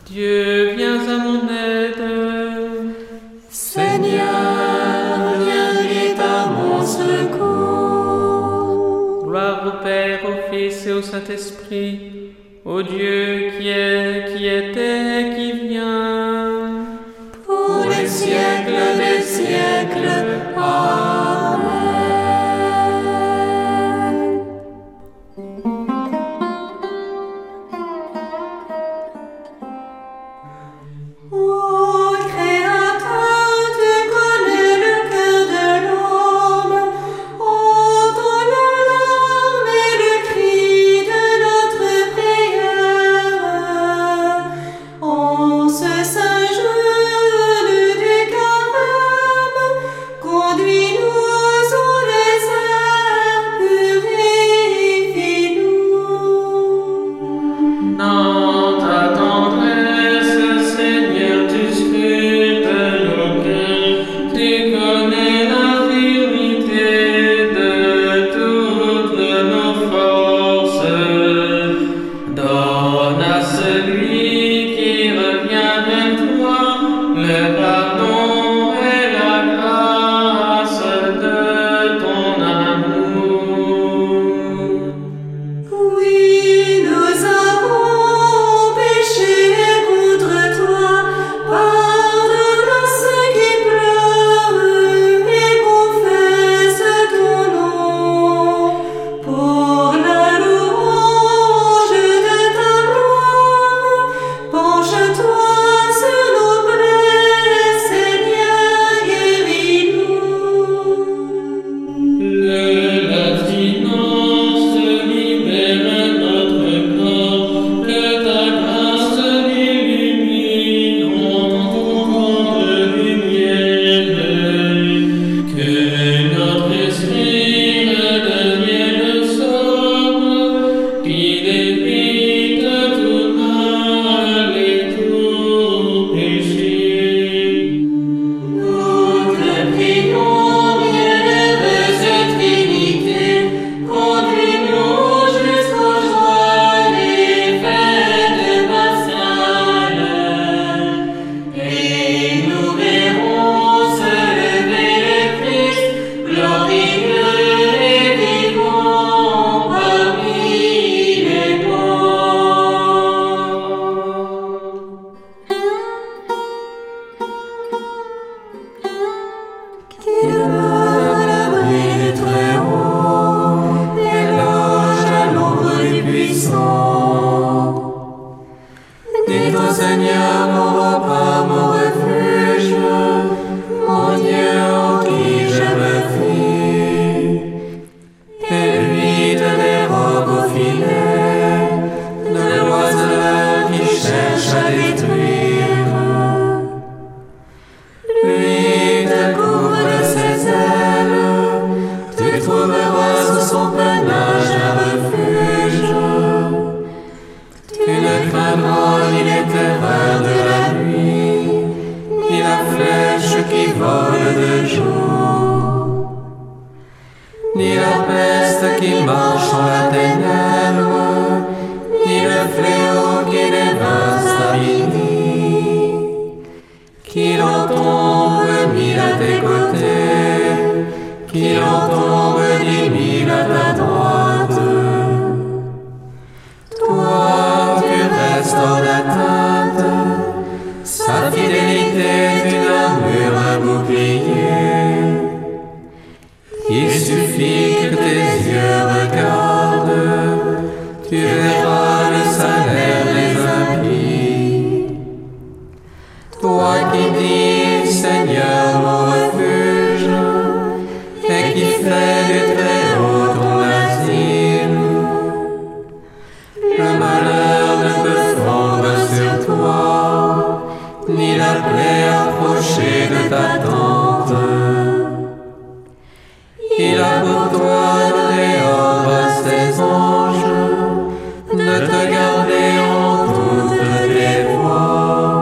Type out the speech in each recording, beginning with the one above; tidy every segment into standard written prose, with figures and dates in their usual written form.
Dieu, viens à mon aide. Seigneur, viens vite à mon secours. Gloire au Père, au Fils et au Saint-Esprit, au Dieu qui est, qui était et qui vient. Pour les siècles des siècles. Amen. Ô Créateur, tu connais le cœur de l'homme. Entends nos larmes et le cri de notre prière. En ce saint jour du carême, conduis-nous au désert, purifie-nous. Dans ta tendresse, Seigneur, tu scrutes nos cœurs, tu connais la vérité de toutes nos forces. Donne à celui qui revient vers toi le pardon et la grâce de ton amour. Oui, nous avons péché contre toi. Pardonne à ceux qui pleurent et confessent ton nom. Pour la louange de ta gloire, penche-toi sur nos plaies, Seigneur, guéris-nous. L'abstinence libère notre corps, que ta grâce l'illumine en ton de lumière, que notre esprit redevienne sobre, qu'il évite tout mal et tout péché. Nous te prions, bienheureuse Trinité, conduis-nous jusqu'aux joies des fêtes pascales, et nous verrons se lever le Christ, glorieux et vivant parmi les morts. Qui demeure à l'abri du Très-Haut, éloge à l'ombre du Puissant. Dis au Seigneur mon repas, mon refuge, mon Dieu en qui je me fie. Et lui te dérobe au filet de l'oiseleur qui cherche à détruire. Lui te couvre de ses ailes, tu trouveras sous son pelage un refuge. Tu ne craindras ni les terreurs de la nuit, ni la flèche qui vole de jour, ni la peste qui marche en la ténèbre, ni le fléau qui dévaste à midi. Qu'il en tombe 1000 à tes côtés, qu'il en tombe 10 000 à ta droite. Toi, tu restes hors d'atteinte, sa fidélité est une armure, un bouclier. Il suffit que tes yeux regardent, tu verras le salaire des impies. Toi qui dis, Seigneur, mon refuge, et qui fais du Très-Haut ton asile, le malheur ne peut fondre sur toi, ni la plaie approcher de ta tente. Il a pour toi donné ordre à ses anges de te garder en toutes tes voies.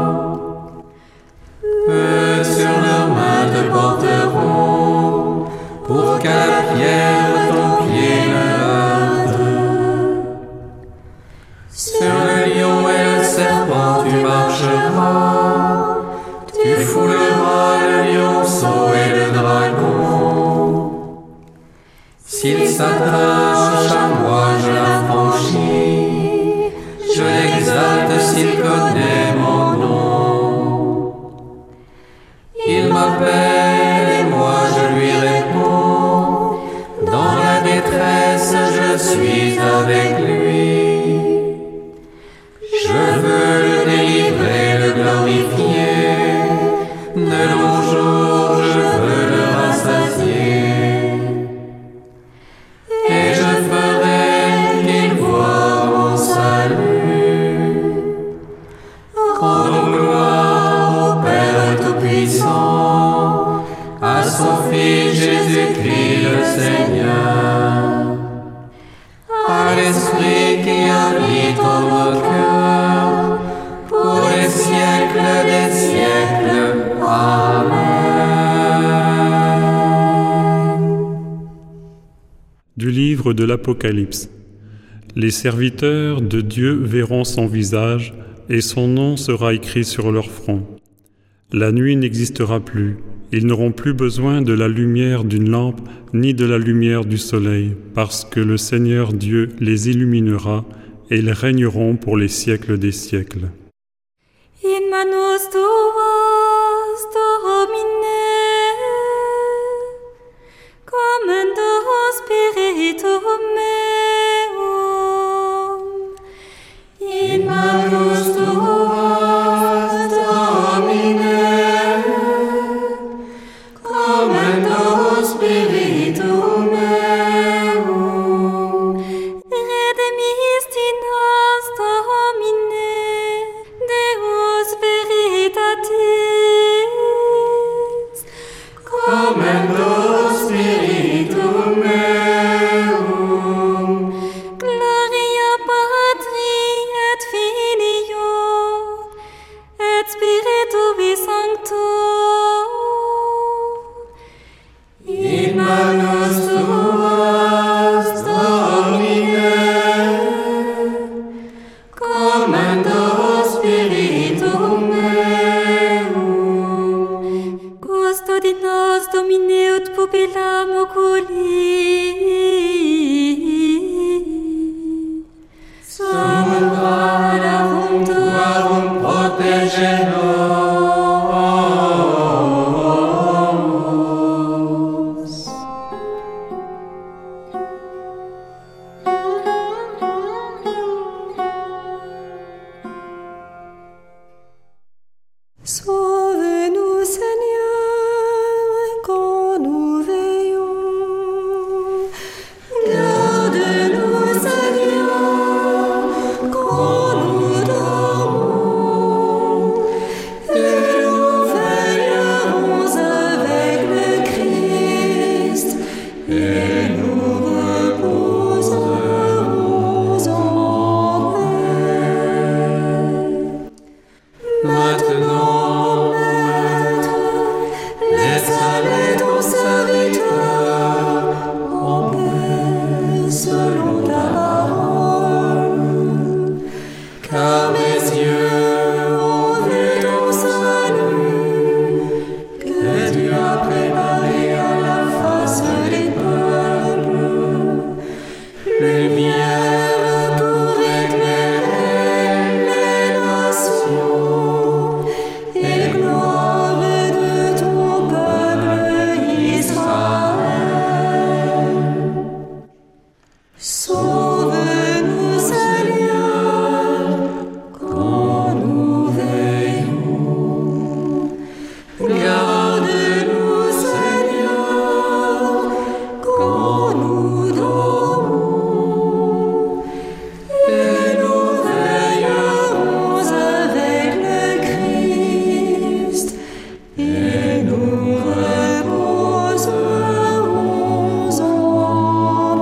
Eux sur leurs mains te porteront, pour qu'à la pierre ton pied ne heurte. Sur le lion et le serpent tu marches. marcheras, tu fouleras le lionceau et le dragon. S'il s'attache à moi, je l'affranchis, je l'exalte s'il connaît mon nom. Il m'appelle et moi je lui réponds, dans la détresse je suis avec lui. Je veux le délivrer, le glorifier, de longs jours je veux le rassasier. Et je ferai qu'il voie mon salut. Rendons gloire au Père Tout-Puissant, à son Fils Jésus-Christ le Seigneur, à l'Esprit qui habite en nos cœurs, pour les siècles des siècles. Amen. Du livre de l'Apocalypse. Les serviteurs de Dieu verront son visage, et son nom sera écrit sur leur front. La nuit n'existera plus. Ils n'auront plus besoin de la lumière d'une lampe, ni de la lumière du soleil, parce que le Seigneur Dieu les illuminera, et ils régneront pour les siècles des siècles. In manus tuas, Domine, commendo spiritum meum. In manus tuas, Domine, commendo spiritum meum. Redemisti nos, Domine, Deus veritatis. Commendo spiritum meum. Gloria Patri et Filio et Spiritui Sancto. In manus tuas, Domine, commendo spiritum meum. Custodi nos, Domine, ut pupillam oculi. Sumum pararum tuarum protege nos. Sauve-nous, Seigneur, quand nous veillons. Garde-nous, Seigneur, quand nous dormons. Et nous veillerons avec le Christ, et nous reposerons en paix. Maintenant, Maître, laisse aller ton serviteur en paix selon ta parole. Car mes yeux ont vu ton salut, que tu as préparé à la face des peuples. Lumière pour éclairer les nations, et gloire de ton peuple Israël. Sauve-nous, Seigneur, quand nous veillons. Garde-nous, Seigneur, quand nous dormons. Et nous veillerons avec le Christ, et nous reposerons en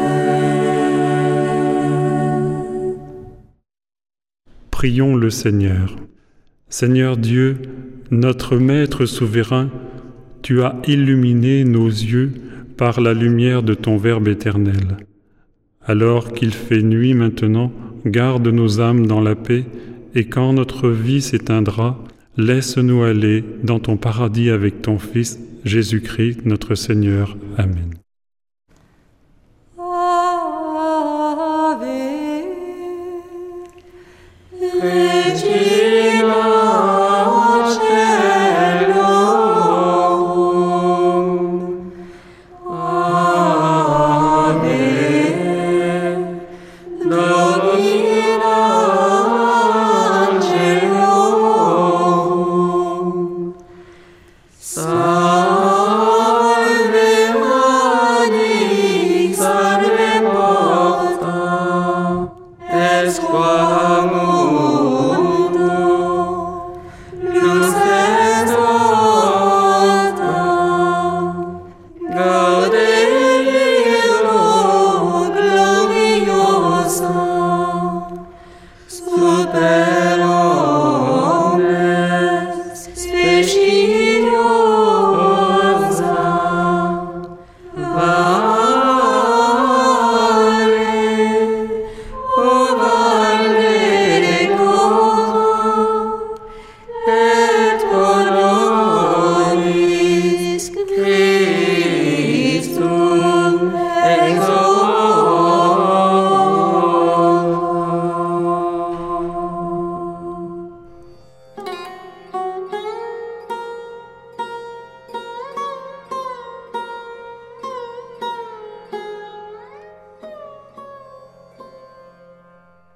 paix. Prions le Seigneur. Seigneur Dieu, notre Maître souverain, tu as illuminé nos yeux par la lumière de ton Verbe éternel. Alors qu'il fait nuit maintenant, garde nos âmes dans la paix et quand notre vie s'éteindra, laisse-nous aller dans ton paradis avec ton Fils, Jésus-Christ, notre Seigneur. Amen.